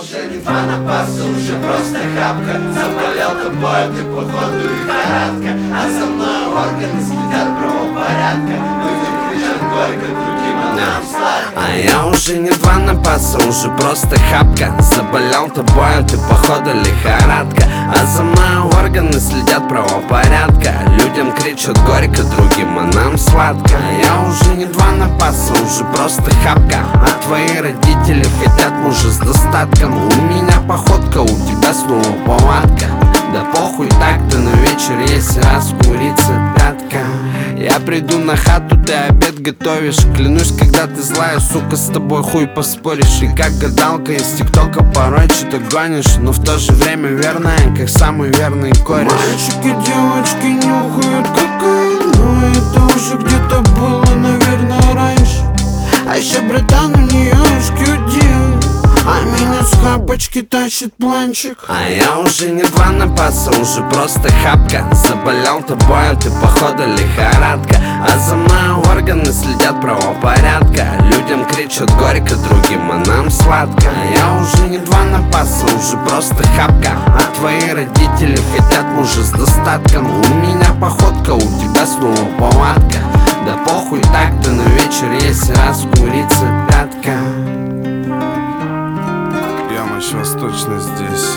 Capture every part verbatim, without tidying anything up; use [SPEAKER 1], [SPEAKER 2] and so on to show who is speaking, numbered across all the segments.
[SPEAKER 1] уже не два напаса, уже просто хапка. Заболел тобой, ты походу лихорадка. А за мной органы следят правопорядка. Людям кричат горько, другим нам сладко.
[SPEAKER 2] А я уже не два напаса, уже просто хапка. Заболел тобой, ты походу лихорадка. А за мной органы следят правопорядка. Людям кричат горько, другим, а нам сладко. А я уже не два напаса, уже просто хапка. А твои родители хотят мужа с достатком. У меня походка, у тебя снова повадка. Да похуй так-то, на вечер есть раз курица пятка. Я приду на хату, ты обед готовишь. Клянусь, когда ты злая, сука, с тобой хуй поспоришь. И как гадалка из тиктока порой что-то гонишь, но в то же время верная, как самый верный кореш.
[SPEAKER 3] Мальчики, девочки нюхают кокаин, но это уже где-то было, наверное, раньше. А еще братан у нее эс кью ди, а меня с хапочки тащит планчик.
[SPEAKER 2] А я уже не два напаса, уже просто хапка. Заболел тобой, ты походу лихорадка. А за мной органы следят правопорядка. Людям кричат горько, другим, а нам сладко. А я уже не два напаса, уже просто хапка. А твои родители хотят мужа с достатком. У меня походка, у тебя снова повадка. Да похуй так-то, на вечер есть раз курица пятка.
[SPEAKER 3] Ямыч Восточный здесь.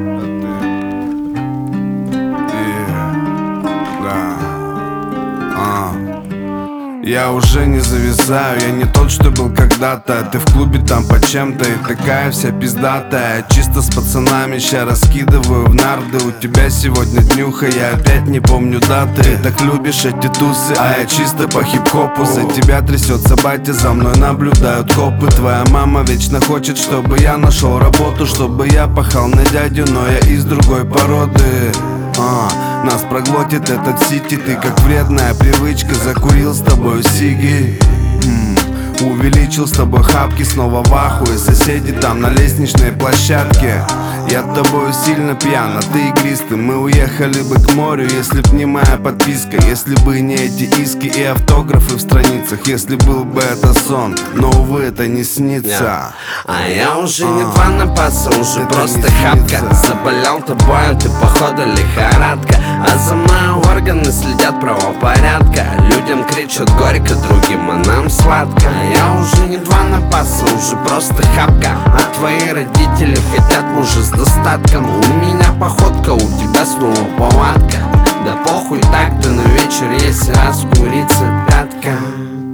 [SPEAKER 3] И... да. А. Я уже не завязаю, я не тот, что был когда-то. Ты в клубе там по чем-то и такая вся пиздатая. Чисто с пацанами ща раскидываю в нарды. У тебя сегодня днюха, я опять не помню даты. Ты так любишь эти тусы, а я чисто по хип-хопу. За тебя трясется батя, за мной наблюдают копы. Твоя мама вечно хочет, чтобы я нашел работу, чтобы я пахал на дядю, но я из другой породы. А, нас проглотит этот сити, ты как вредная привычка. Закурил с тобой сиги, м-м, увеличил с тобой хапки, снова в ахуе. Соседи там на лестничной площадке. Я тобою сильно пьян, а ты игристый. Мы уехали бы к морю, если б не моя подписка. Если бы не эти иски и автографы в страницах. Если был бы это сон, но увы, это не снится.
[SPEAKER 2] А я уже не два напаса, уже просто хапка. Заболел тобой, ты походу лихорадка. А за мной органы следят правопорядка. Людям кричат горько, другим, а нам сладко. А я уже не два напаса, уже просто хапка. А твои родители хотят мужа с достатком. У меня походка, у тебя снова повадка. Да похуй так-то, на вечер есть раз курица пятка.